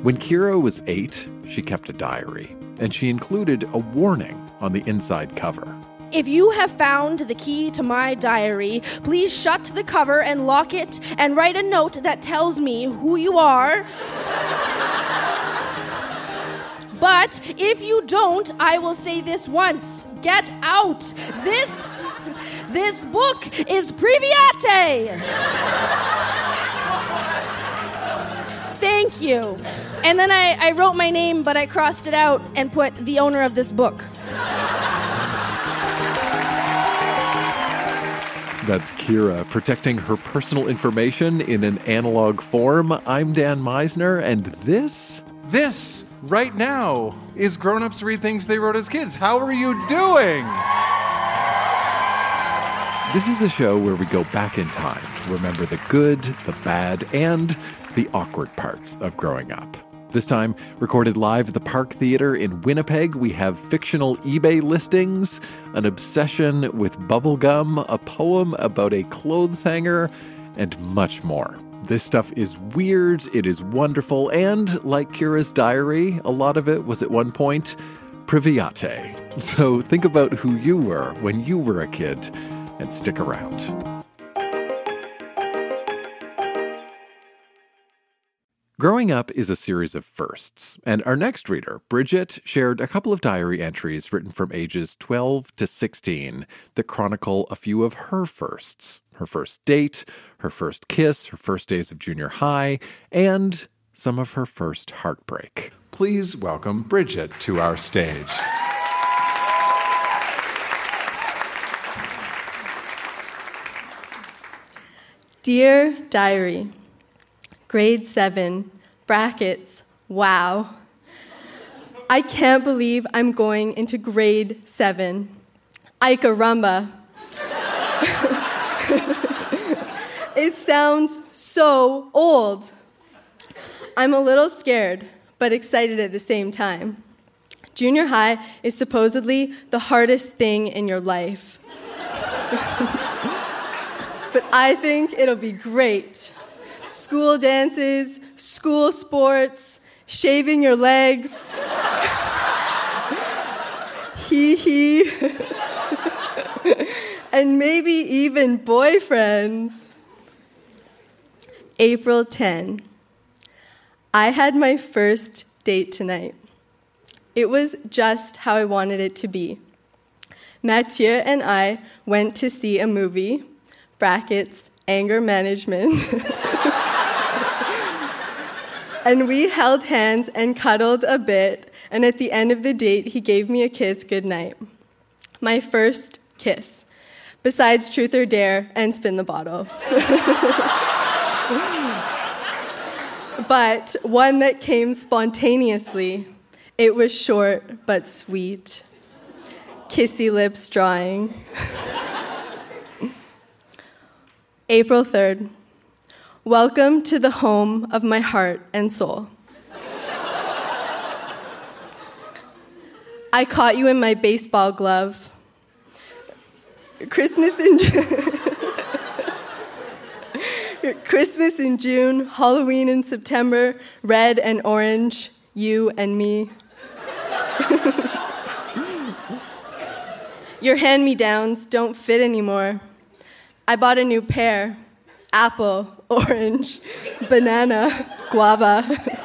When Kira was 8, she kept a diary, and she included a warning on the inside cover. If you have found the key to my diary, please shut the cover and lock it and write a note that tells me who you are. But if you don't, I will say this once. Get out. This book is Priviate. Thank you. And then I wrote my name, but I crossed it out and put the owner of this book. That's Kira protecting her personal information in an analog form. I'm Dan Meisner, and this, right now, is Grown Ups Read Things They Wrote as Kids. How are you doing? This is a show where we go back in time to remember the good, the bad, and the awkward parts of growing up. This time, recorded live at the Park Theatre in Winnipeg, we have fictional eBay listings, an obsession with bubblegum, a poem about a clothes hanger, and much more. This stuff is weird, it is wonderful, and like Kira's diary, a lot of it was at one point Priviate. So think about who you were when you were a kid, and stick around. Growing Up is a series of firsts, and our next reader, Bridget, shared a couple of diary entries written from ages 12 to 16 that chronicle a few of her firsts. Her first date, her first kiss, her first days of junior high, and some of her first heartbreak. Please welcome Bridget to our stage. Dear Diary, Grade 7, brackets, wow. I can't believe I'm going into grade 7. Ay caramba. It sounds so old. I'm a little scared, but excited at the same time. Junior high is supposedly the hardest thing in your life. But I think it'll be great. School dances, school sports, shaving your legs. Hee. And maybe even boyfriends. April 10. I had my first date tonight. It was just how I wanted it to be. Mathieu and I went to see a movie, brackets, anger management. And we held hands and cuddled a bit, and at the end of the date, he gave me a kiss goodnight. My first kiss, besides Truth or Dare and Spin the Bottle. But one that came spontaneously. It was short but sweet. Kissy lips drawing. April 3rd. Welcome to the home of my heart and soul. I caught you in my baseball glove. Christmas in June, Halloween in September, red and orange, you and me. Your hand-me-downs don't fit anymore. I bought a new pair. Apple, orange, banana, guava.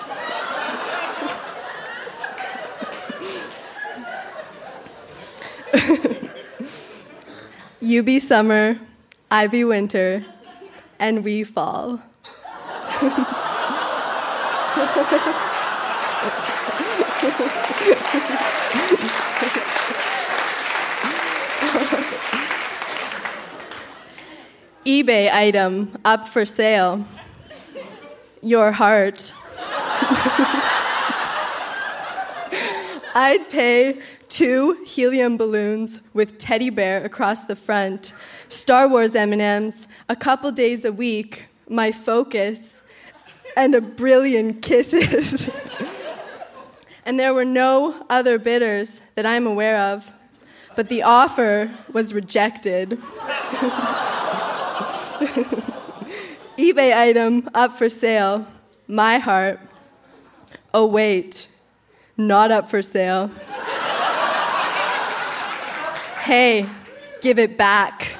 You be summer, I be winter, and we fall. eBay item up for sale. Your heart. I'd pay 2 helium balloons with teddy bear across the front, Star Wars M&Ms, a couple days a week, my focus, and a brilliant kisses. And there were no other bidders that I'm aware of, but the offer was rejected. eBay item up for sale, my heart. Oh, wait, not up for sale. Hey, give it back.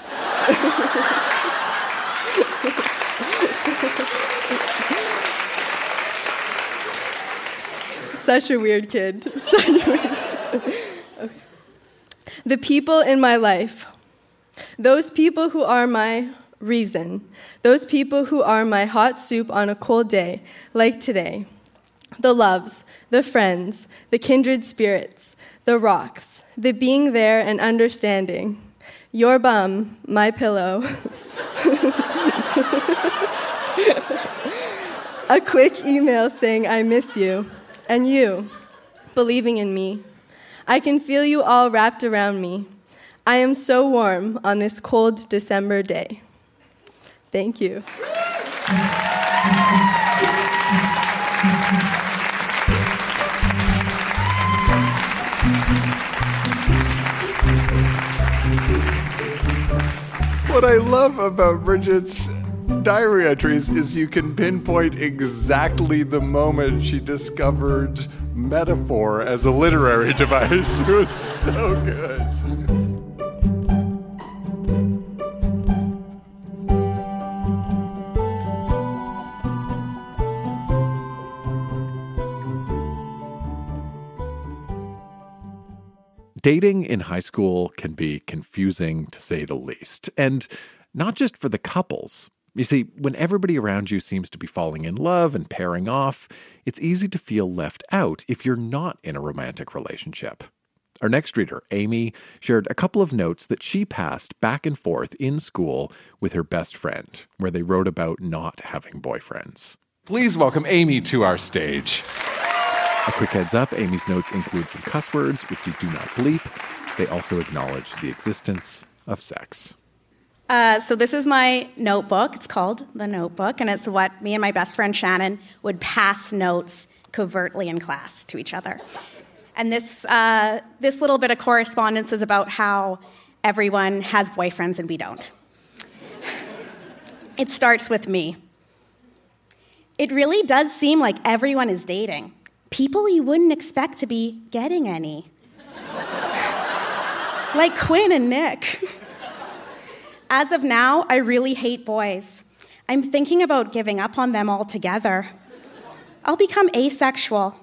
Such a weird kid. Okay. The people in my life, those people who are my reason, those people who are my hot soup on a cold day, like today, the loves, the friends, the kindred spirits, the rocks, the being there and understanding, your bum, my pillow. A quick email saying I miss you, and you, believing in me. I can feel you all wrapped around me. I am so warm on this cold December day. Thank you. What I love about Bridget's diary entries is you can pinpoint exactly the moment she discovered metaphor as a literary device. It was so good. Dating in high school can be confusing, to say the least. And not just for the couples. You see, when everybody around you seems to be falling in love and pairing off, it's easy to feel left out if you're not in a romantic relationship. Our next reader, Amy, shared a couple of notes that she passed back and forth in school with her best friend, where they wrote about not having boyfriends. Please welcome Amy to our stage. A quick heads up, Amy's notes include some cuss words, which we do not bleep. They also acknowledge the existence of sex. So this is my notebook. It's called The Notebook, and it's what me and my best friend Shannon would pass notes covertly in class to each other. And this little bit of correspondence is about how everyone has boyfriends and we don't. It starts with me. It really does seem like everyone is dating. People you wouldn't expect to be getting any. Like Quinn and Nick. As of now, I really hate boys. I'm thinking about giving up on them altogether. I'll become asexual.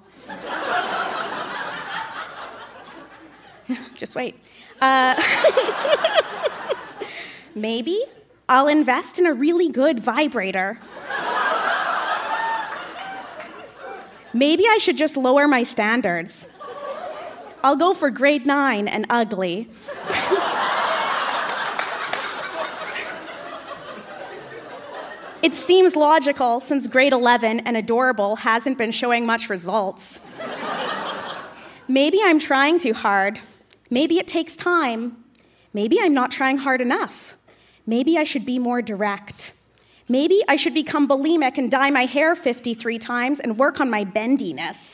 Just wait. Maybe I'll invest in a really good vibrator. Maybe I should just lower my standards. I'll go for grade 9 and ugly. It seems logical since grade 11 and adorable hasn't been showing much results. Maybe I'm trying too hard. Maybe it takes time. Maybe I'm not trying hard enough. Maybe I should be more direct. Maybe I should become bulimic and dye my hair 53 times and work on my bendiness.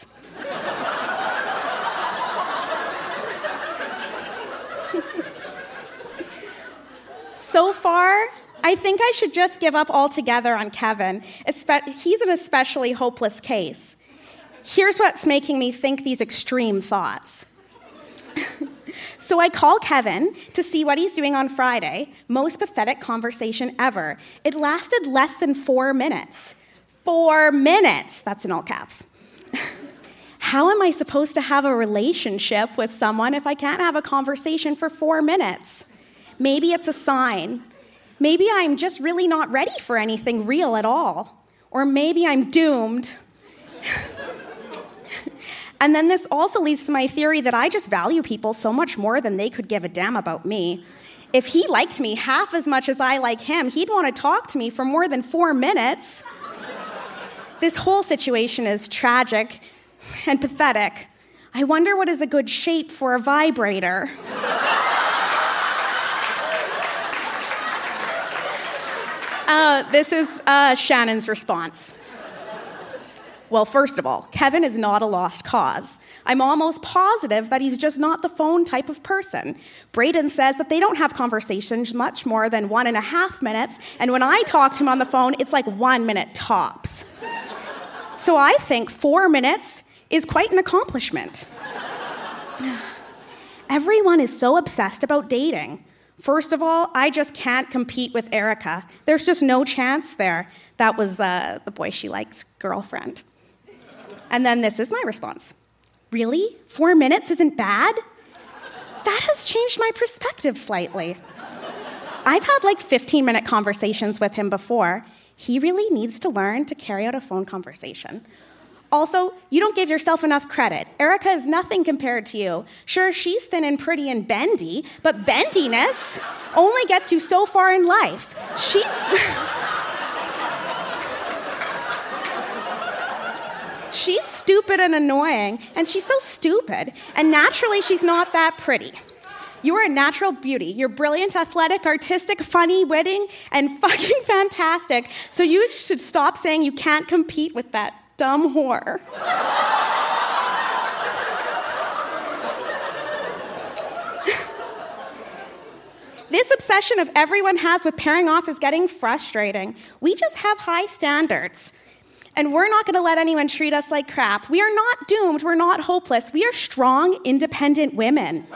So far, I think I should just give up altogether on Kevin. He's an especially hopeless case. Here's what's making me think these extreme thoughts. So I call Kevin to see what he's doing on Friday. Most pathetic conversation ever. It lasted less than 4 minutes. 4 minutes! That's in all caps. How am I supposed to have a relationship with someone if I can't have a conversation for 4 minutes? Maybe it's a sign. Maybe I'm just really not ready for anything real at all. Or maybe I'm doomed. And then this also leads to my theory that I just value people so much more than they could give a damn about me. If he liked me half as much as I like him, he'd want to talk to me for more than 4 minutes. This whole situation is tragic and pathetic. I wonder what is a good shape for a vibrator. This is Shannon's response. Well, first of all, Kevin is not a lost cause. I'm almost positive that he's just not the phone type of person. Braden says that they don't have conversations much more than 1.5 minutes, and when I talk to him on the phone, it's like 1 minute tops. So I think 4 minutes is quite an accomplishment. Everyone is so obsessed about dating. First of all, I just can't compete with Erica. There's just no chance there. That was the boy she likes' girlfriend. And then this is my response. Really? 4 minutes isn't bad? That has changed my perspective slightly. I've had like 15-minute conversations with him before. He really needs to learn to carry out a phone conversation. Also, you don't give yourself enough credit. Erica is nothing compared to you. Sure, she's thin and pretty and bendy, but bendiness only gets you so far in life. She's stupid and annoying, and she's so stupid, and naturally she's not that pretty. You are a natural beauty. You're brilliant, athletic, artistic, funny, witty, and fucking fantastic. So you should stop saying you can't compete with that dumb whore. This obsession of everyone has with pairing off is getting frustrating. We just have high standards. And we're not going to let anyone treat us like crap. We are not doomed. We're not hopeless. We are strong, independent women.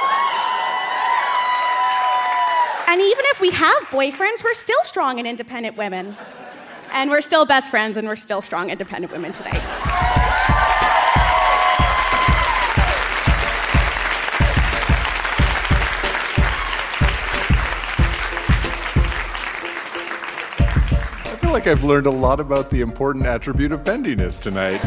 And even if we have boyfriends, we're still strong and independent women. And we're still best friends, and we're still strong, independent women today. I feel like I've learned a lot about the important attribute of bendiness tonight.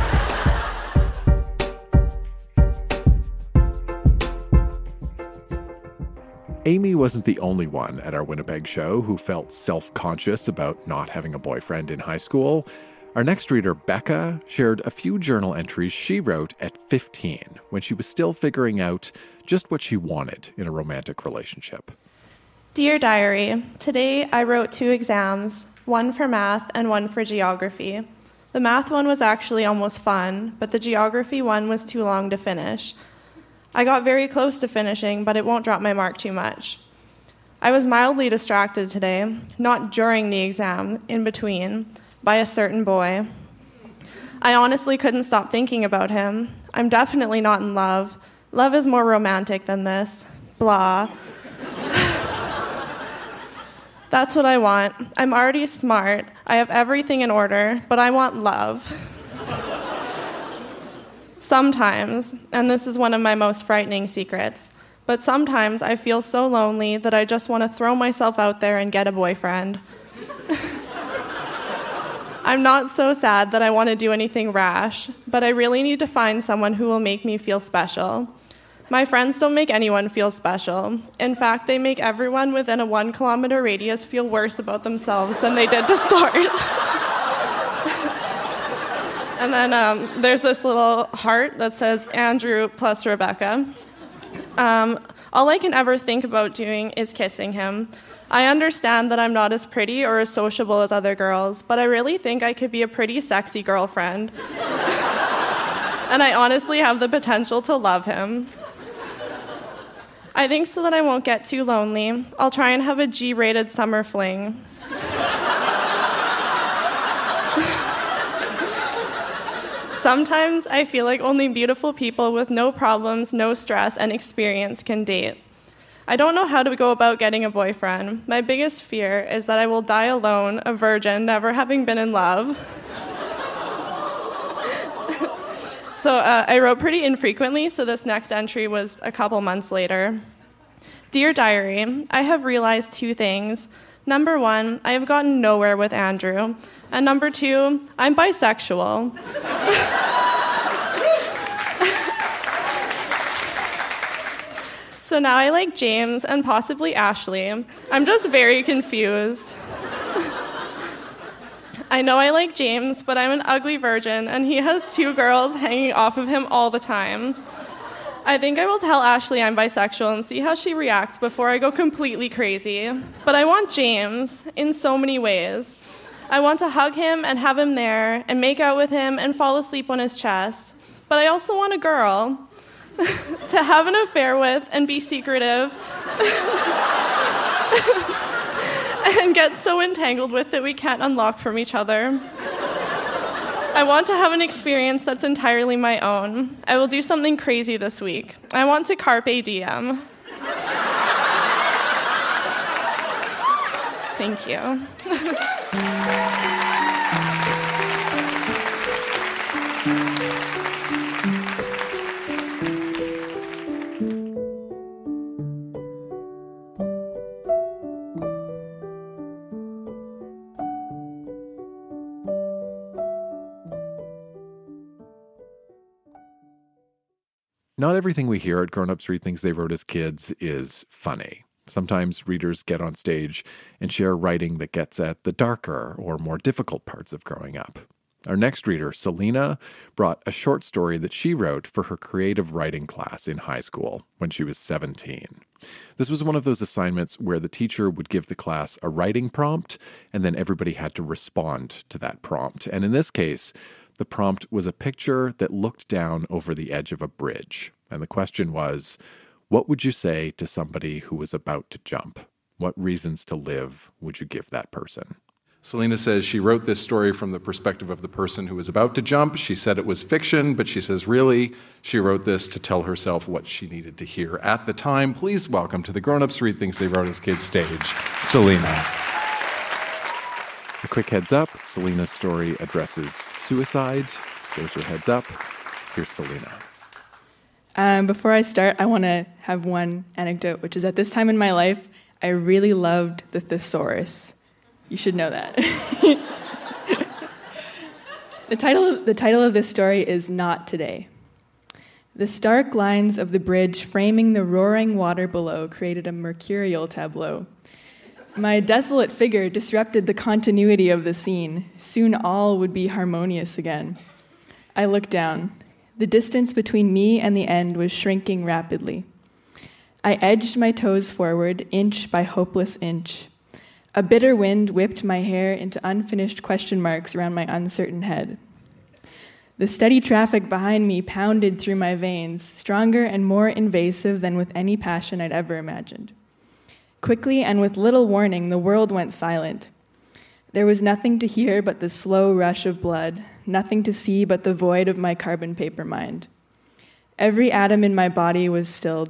Amy wasn't the only one at our Winnipeg show who felt self-conscious about not having a boyfriend in high school. Our next reader, Becca, shared a few journal entries she wrote at 15 when she was still figuring out just what she wanted in a romantic relationship. Dear Diary, today I wrote 2 exams, one for math and one for geography. The math one was actually almost fun, but the geography one was too long to finish. I got very close to finishing, but it won't drop my mark too much. I was mildly distracted today, not during the exam, in between, by a certain boy. I honestly couldn't stop thinking about him. I'm definitely not in love. Love is more romantic than this. Blah. That's what I want. I'm already smart. I have everything in order, but I want love. Sometimes, and this is one of my most frightening secrets, but sometimes I feel so lonely that I just want to throw myself out there and get a boyfriend. I'm not so sad that I want to do anything rash, but I really need to find someone who will make me feel special. My friends don't make anyone feel special. In fact, they make everyone within a 1-kilometer radius feel worse about themselves than they did to start. And then there's this little heart that says Andrew plus Rebecca. All I can ever think about doing is kissing him. I understand that I'm not as pretty or as sociable as other girls, but I really think I could be a pretty sexy girlfriend. And I honestly have the potential to love him. I think so that I won't get too lonely, I'll try and have a G-rated summer fling. Sometimes I feel like only beautiful people with no problems, no stress, and experience can date. I don't know how to go about getting a boyfriend. My biggest fear is that I will die alone, a virgin, never having been in love. So I wrote pretty infrequently, so this next entry was a couple months later. Dear Diary, I have realized 2 things. Number 1, I have gotten nowhere with Andrew. And number 2, I'm bisexual. So now I like James and possibly Ashley. I'm just very confused. I know I like James, but I'm an ugly virgin, and he has 2 girls hanging off of him all the time. I think I will tell Ashley I'm bisexual and see how she reacts before I go completely crazy. But I want James in so many ways. I want to hug him and have him there and make out with him and fall asleep on his chest. But I also want a girl to have an affair with and be secretive and get so entangled with that we can't unlock from each other. I want to have an experience that's entirely my own. I will do something crazy this week. I want to carpe diem. Thank you. Not everything we hear at Grown Ups Read Things They Wrote as Kids is funny. Sometimes readers get on stage and share writing that gets at the darker or more difficult parts of growing up. Our next reader, Selena, brought a short story that she wrote for her creative writing class in high school when she was 17. This was one of those assignments where the teacher would give the class a writing prompt, and then everybody had to respond to that prompt. And in this case, the prompt was a picture that looked down over the edge of a bridge. And the question was, what would you say to somebody who was about to jump? What reasons to live would you give that person? Selena says she wrote this story from the perspective of the person who was about to jump. She said it was fiction, but she says really she wrote this to tell herself what she needed to hear at the time. Please welcome to the Grown Ups Read Things They Wrote as Kids stage, Selena. A quick heads up, Selena's story addresses suicide. There's your heads up. Here's Selena. Before I start, I want to have one anecdote, which is at this time in my life, I really loved the thesaurus. You should know that. The title of this story is Not Today. The stark lines of the bridge framing the roaring water below created a mercurial tableau. My desolate figure disrupted the continuity of the scene. Soon all would be harmonious again. I looked down. The distance between me and the end was shrinking rapidly. I edged my toes forward, inch by hopeless inch. A bitter wind whipped my hair into unfinished question marks around my uncertain head. The steady traffic behind me pounded through my veins, stronger and more invasive than with any passion I'd ever imagined. Quickly and with little warning, the world went silent. There was nothing to hear but the slow rush of blood, nothing to see but the void of my carbon paper mind. Every atom in my body was stilled.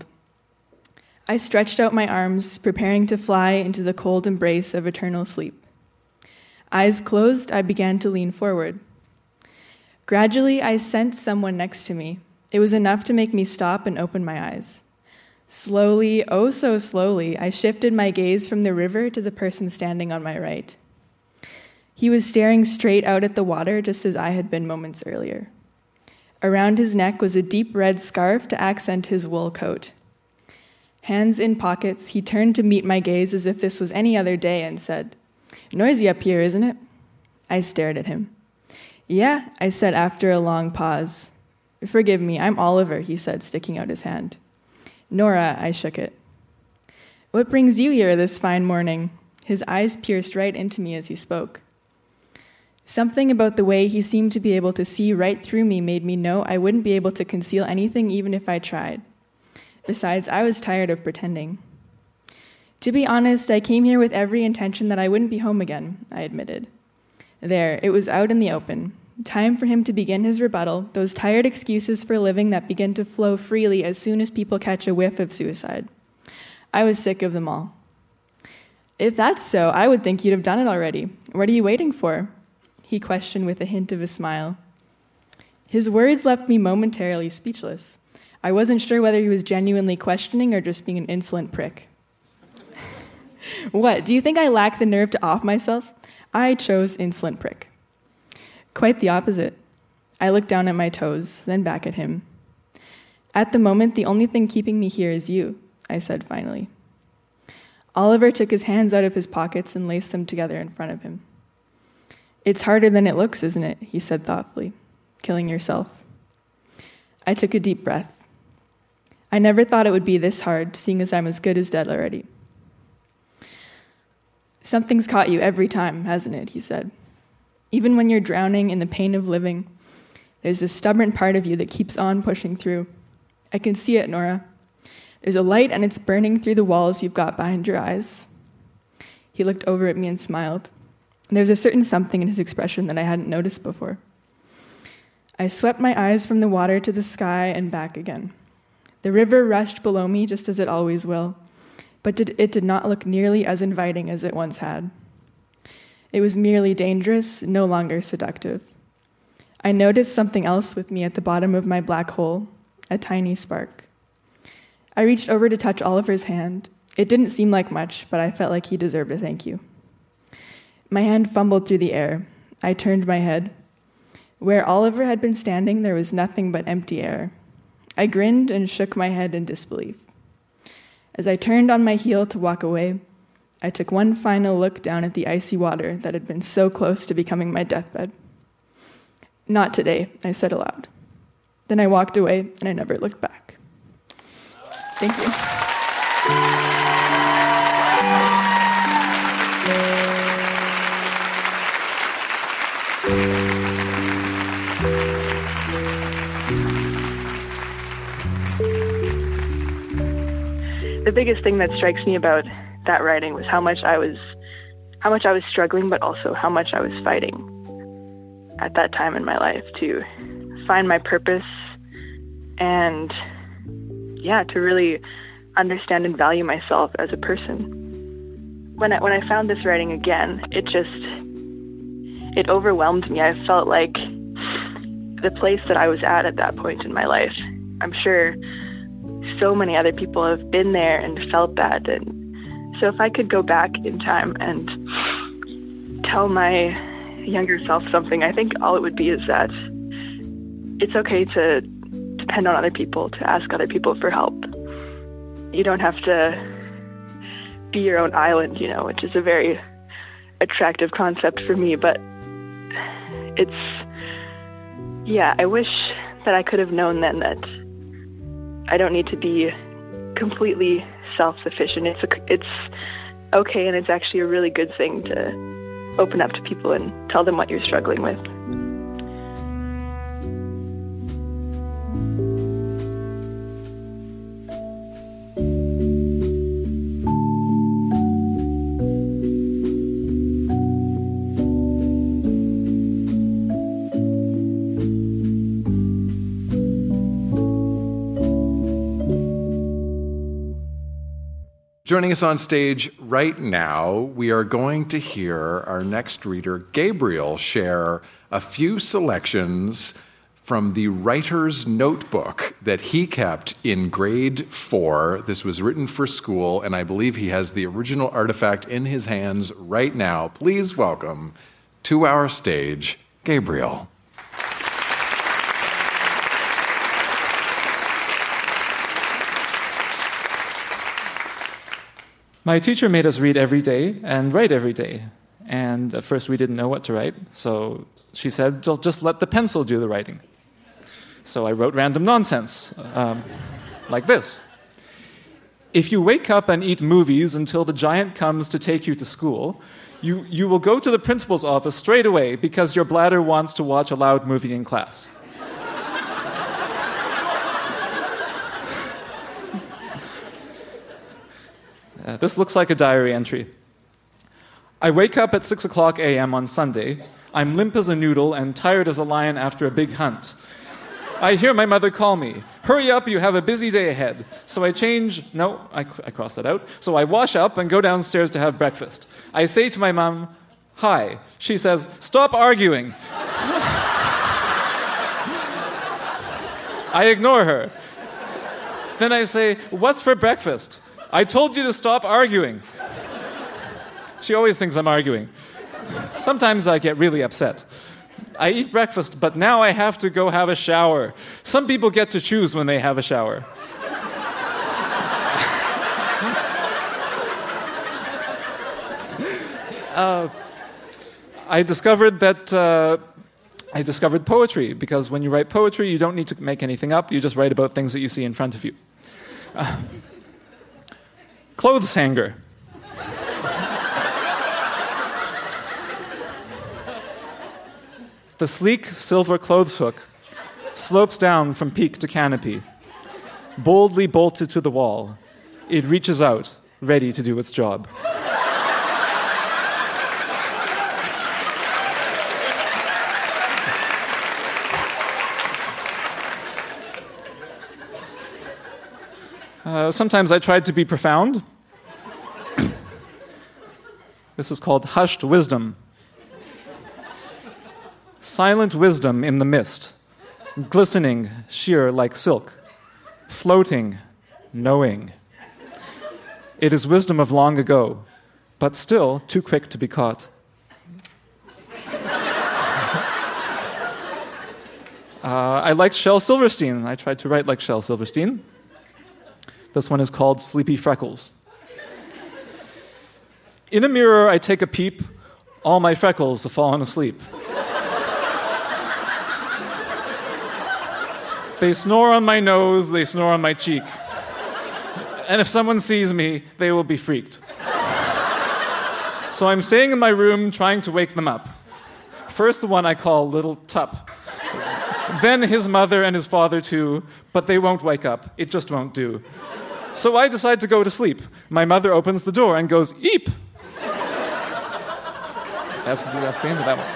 I stretched out my arms, preparing to fly into the cold embrace of eternal sleep. Eyes closed, I began to lean forward. Gradually, I sensed someone next to me. It was enough to make me stop and open my eyes. Slowly, oh so slowly, I shifted my gaze from the river to the person standing on my right. He was staring straight out at the water just as I had been moments earlier. Around his neck was a deep red scarf to accent his wool coat. Hands in pockets, he turned to meet my gaze as if this was any other day and said, "Noisy up here, isn't it?" I stared at him. "Yeah," I said after a long pause. "Forgive me, I'm Oliver," he said, sticking out his hand. "Nora," I shook it. "What brings you here this fine morning?" His eyes pierced right into me as he spoke. Something about the way he seemed to be able to see right through me made me know I wouldn't be able to conceal anything even if I tried. Besides, I was tired of pretending. "To be honest, I came here with every intention that I wouldn't be home again," I admitted. There, it was out in the open. Time for him to begin his rebuttal, those tired excuses for living that begin to flow freely as soon as people catch a whiff of suicide. I was sick of them all. "If that's so, I would think you'd have done it already. What are you waiting for?" he questioned with a hint of a smile. His words left me momentarily speechless. I wasn't sure whether he was genuinely questioning or just being an insolent prick. "What, do you think I lack the nerve to off myself?" I chose insolent prick. Quite the opposite. I looked down at my toes, then back at him. "At the moment, the only thing keeping me here is you," I said finally. Oliver took his hands out of his pockets and laced them together in front of him. "It's harder than it looks, isn't it?" he said thoughtfully. "Killing yourself." I took a deep breath. I never thought it would be this hard, seeing as I'm as good as dead already. "Something's caught you every time, hasn't it?" he said. "Even when you're drowning in the pain of living, there's this stubborn part of you that keeps on pushing through. I can see it, Nora. There's a light and it's burning through the walls you've got behind your eyes." He looked over at me and smiled. There was a certain something in his expression that I hadn't noticed before. I swept my eyes from the water to the sky and back again. The river rushed below me just as it always will, but it did not look nearly as inviting as it once had. It was merely dangerous, no longer seductive. I noticed something else with me at the bottom of my black hole, a tiny spark. I reached over to touch Oliver's hand. It didn't seem like much, but I felt like he deserved a thank you. My hand fumbled through the air. I turned my head. Where Oliver had been standing, there was nothing but empty air. I grinned and shook my head in disbelief. As I turned on my heel to walk away, I took one final look down at the icy water that had been so close to becoming my deathbed. Not today, I said aloud. Then I walked away, and I never looked back. Thank you. The biggest thing that strikes me about that writing was how much I was struggling, but also how much I was fighting at that time in my life to find my purpose and, to really understand and value myself as a person. When I found this writing again, it overwhelmed me. I felt like the place that I was at that point in my life. I'm sure so many other people have been there and felt that. And so if I could go back in time and tell my younger self something, I think all it would be is that it's okay to depend on other people, to ask other people for help. You don't have to be your own island, which is a very attractive concept for me, but I wish that I could have known then that I don't need to be completely self-sufficient. It's okay, and it's actually a really good thing to open up to people and tell them what you're struggling with. Joining us on stage right now, we are going to hear our next reader, Gabriel, share a few selections from the writer's notebook that he kept in grade 4. This was written for school, and I believe he has the original artifact in his hands right now. Please welcome to our stage, Gabriel. My teacher made us read every day and write every day. And at first we didn't know what to write, so she said, just let the pencil do the writing. So I wrote random nonsense, like this. If you wake up and eat movies until the giant comes to take you to school, you will go to the principal's office straight away because your bladder wants to watch a loud movie in class. This looks like a diary entry. I wake up at 6:00 a.m. on Sunday. I'm limp as a noodle and tired as a lion after a big hunt. I hear my mother call me. Hurry up, you have a busy day ahead. So I crossed that out. So I wash up and go downstairs to have breakfast. I say to my mom, hi. She says, stop arguing. I ignore her. Then I say, what's for breakfast? I told you to stop arguing. She always thinks I'm arguing. Sometimes I get really upset. I eat breakfast, but now I have to go have a shower. Some people get to choose when they have a shower. I discovered poetry, because when you write poetry, you don't need to make anything up. You just write about things that you see in front of you. Clothes hanger. The sleek silver clothes hook slopes down from peak to canopy. Boldly bolted to the wall, it reaches out, ready to do its job. Sometimes I tried to be profound. This is called hushed wisdom. Silent wisdom in the mist, glistening sheer like silk, floating, knowing. It is wisdom of long ago, but still too quick to be caught. I liked Shel Silverstein. I tried to write like Shel Silverstein. This one is called Sleepy Freckles. In a mirror, I take a peep. All my freckles have fallen asleep. They snore on my nose, they snore on my cheek. And if someone sees me, they will be freaked. So I'm staying in my room trying to wake them up. First the one I call Little Tup. Then his mother and his father too, but they won't wake up. It just won't do. So I decide to go to sleep. My mother opens the door and goes, "Eep!" That's the end of that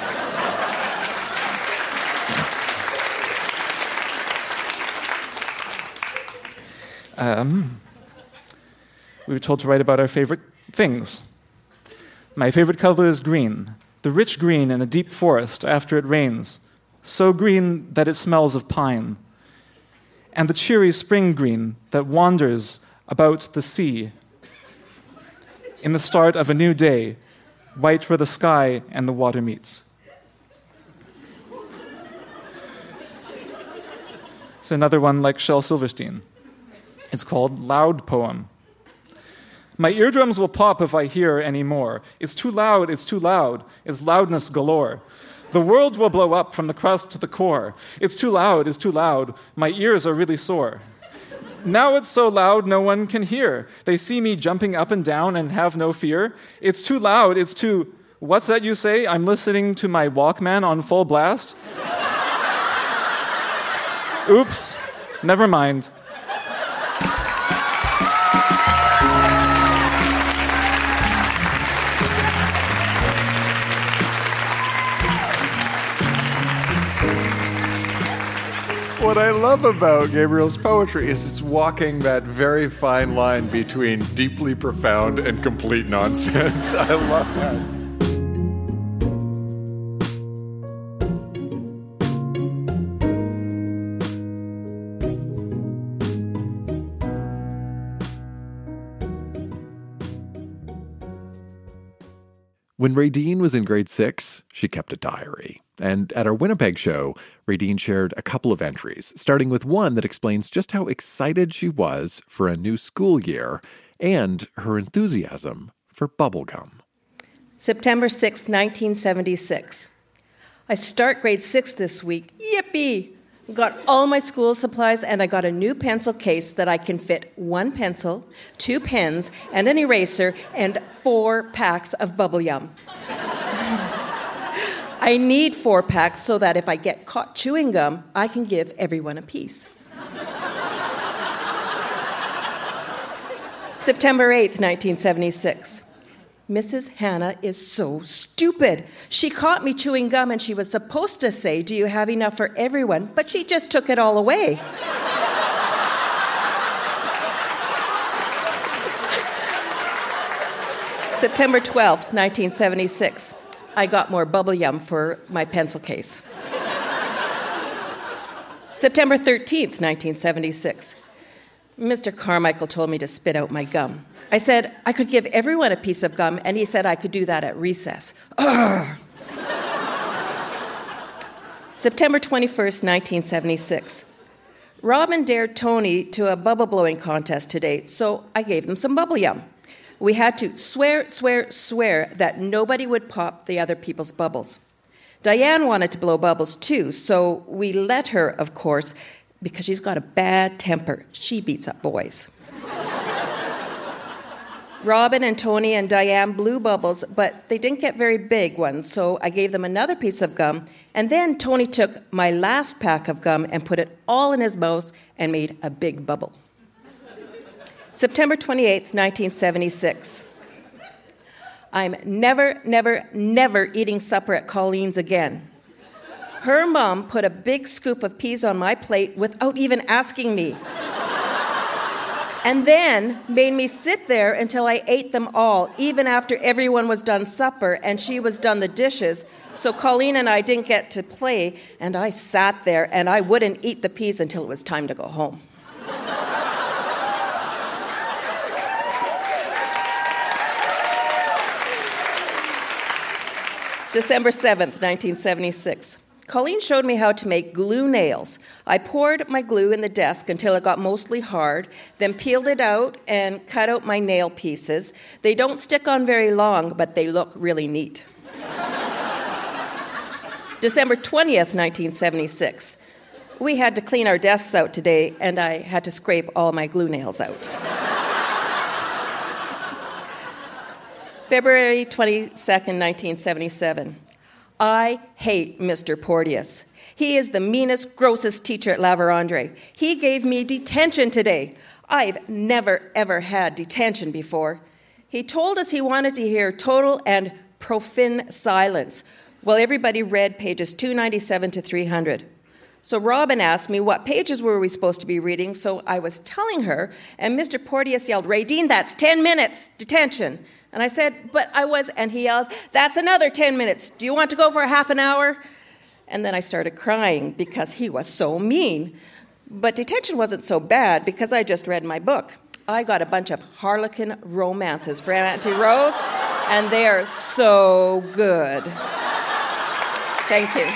one. We were told to write about our favorite things. My favorite color is green, the rich green in a deep forest after it rains, so green that it smells of pine, and the cheery spring green that wanders about the sea. In the start of a new day, white where the sky and the water meets. So another one like Shel Silverstein. It's called Loud Poem. My eardrums will pop if I hear any more. It's too loud, it's too loud. It's loudness galore. The world will blow up from the crust to the core. It's too loud, it's too loud. My ears are really sore. Now it's so loud no one can hear. They see me jumping up and down and have no fear. It's too loud, it's too... What's that you say? I'm listening to my Walkman on full blast? Oops, never mind. What I love about Gabriel's poetry is it's walking that very fine line between deeply profound and complete nonsense. I love that. When Radine was in grade 6, she kept a diary. And at our Winnipeg show, Radine shared a couple of entries, starting with one that explains just how excited she was for a new school year and her enthusiasm for bubblegum. September 6, 1976. I start grade 6 this week. Yippee! Got all my school supplies, and I got a new pencil case that I can fit 1 pencil, 2 pens, and an eraser, and 4 packs of bubble yum. I need 4 packs so that if I get caught chewing gum, I can give everyone a piece. September 8th, 1976. Mrs. Hannah is so stupid. She caught me chewing gum and she was supposed to say, "Do you have enough for everyone?" But she just took it all away. September 12th, 1976. I got more bubble yum for my pencil case. September 13th, 1976. Mr. Carmichael told me to spit out my gum. I said I could give everyone a piece of gum, and he said I could do that at recess. Ugh. September 21st, 1976. Robin dared Tony to a bubble blowing contest today, so I gave them some bubble yum. We had to swear that nobody would pop the other people's bubbles. Diane wanted to blow bubbles too, so we let her, of course, because she's got a bad temper. She beats up boys. Robin and Tony and Diane blew bubbles, but they didn't get very big ones, so I gave them another piece of gum, and then Tony took my last pack of gum and put it all in his mouth and made a big bubble. September 28th, 1976. I'm never eating supper at Colleen's again. Her mom put a big scoop of peas on my plate without even asking me. and then made me sit there until I ate them all, even after everyone was done supper and she was done the dishes. So Colleen and I didn't get to play, and I sat there and I wouldn't eat the peas until it was time to go home. December 7th, 1976. Colleen showed me how to make glue nails. I poured my glue in the desk until it got mostly hard, then peeled it out and cut out my nail pieces. They don't stick on very long, but they look really neat. December 20th, 1976. We had to clean our desks out today, and I had to scrape all my glue nails out. February 22nd, 1977. I hate Mr. Porteous. He is the meanest, grossest teacher at La Vérendrye. He gave me detention today. I've never, ever had detention before. He told us he wanted to hear total and profane silence. Well, everybody read pages 297 to 300. So Robin asked me what pages were we supposed to be reading, so I was telling her, and Mr. Porteous yelled, "Radine, that's 10 minutes detention." And I said, "But I was," and he yelled, "That's another 10 minutes. Do you want to go for a half an hour?" And then I started crying because he was so mean. But detention wasn't so bad because I just read my book. I got a bunch of Harlequin romances for Auntie Rose, and they are so good. Thank you.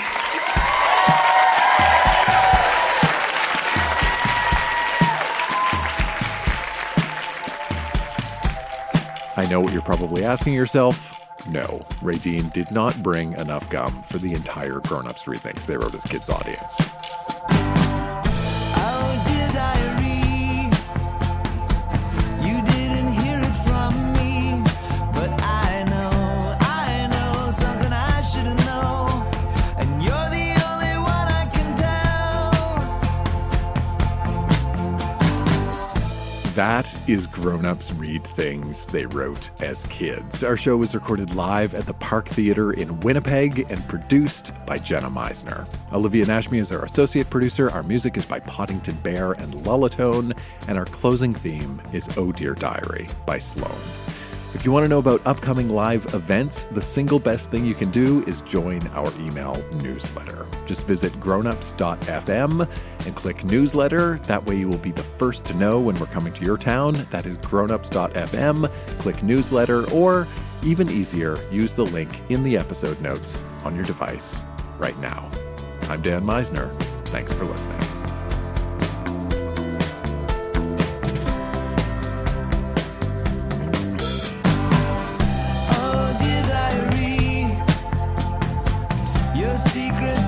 I know what you're probably asking yourself. No, Radine did not bring enough gum for the entire Grown Ups Read Things they wrote as kids audience. That is Grown Ups Read Things They Wrote as Kids. Our show was recorded live at the Park Theatre in Winnipeg and produced by Jenna Meisner. Olivia Nashmi is our associate producer. Our music is by Poddington Bear and Lullatone. And our closing theme is Oh Dear Diary by Sloan. If you want to know about upcoming live events, the single best thing you can do is join our email newsletter. Just visit grownups.fm and click newsletter. That way you will be the first to know when we're coming to your town. That is grownups.fm. Click newsletter, or even easier, use the link in the episode notes on your device right now. I'm Dan Meisner. Thanks for listening. Secrets